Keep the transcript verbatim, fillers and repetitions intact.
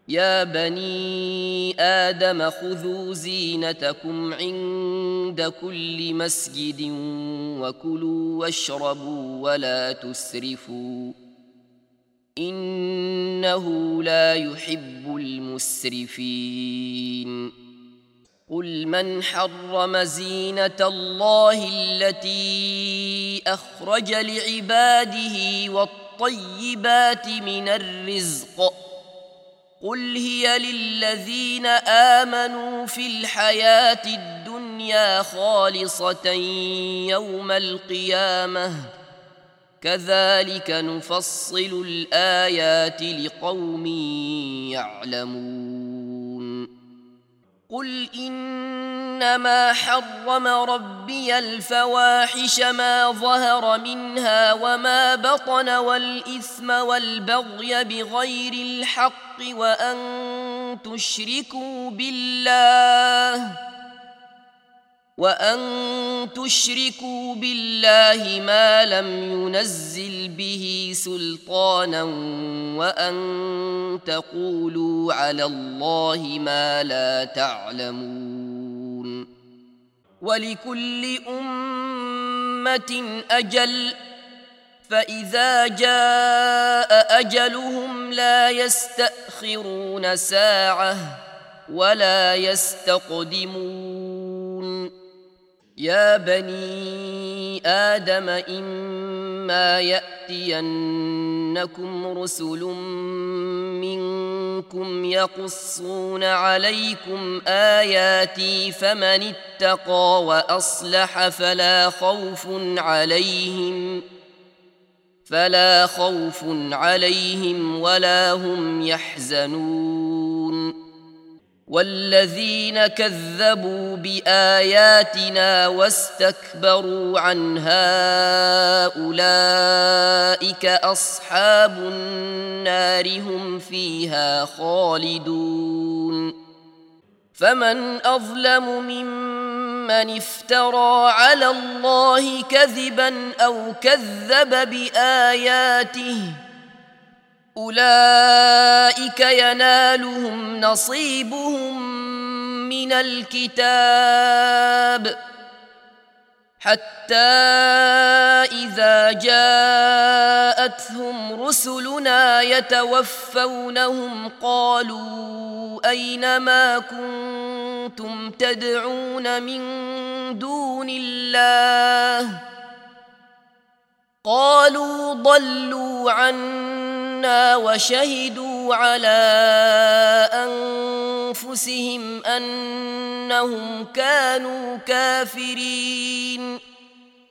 يا بني آدم خذوا زينتكم عند كل مسجد وكلوا واشربوا ولا تسرفوا إنه لا يحب المسرفين قل من حرم زينة الله التي أخرج لعباده والطيبات من الرزق قل هي للذين آمنوا في الحياة الدنيا خالصة يوم القيامة كذلك نفصل الآيات لقوم يعلمون قل إنما حرم ربي الفواحش ما ظهر منها وما بطن والإثم والبغي بغير الحق وأن تشركوا بالله وأن تشركوا بالله ما لم ينزل به سلطانا وأن تقولوا على الله ما لا تعلمون ولكل أمة أجل فإذا جاء أجلهم لا يستأخرون ساعة ولا يستقدمون يا بني آدم إما يأتينكم رسل منكم يقصون عليكم آياتي فمن اتقى وأصلح فلا خوف عليهم فلا خوف عليهم ولا هم يحزنون والذين كذبوا بآياتنا واستكبروا عنها أولئك أصحاب النار هم فيها خالدون فمن أظلم ممن افترى على الله كذبا أو كذب بآياته أولئك ينالهم نصيبهم من الكتاب حتى إذا جاءتهم رسلنا يتوفونهم قالوا أين ما كنتم تدعون من دون الله قالوا ضلوا عنا وشهدوا على أنفسهم أنهم كانوا كافرين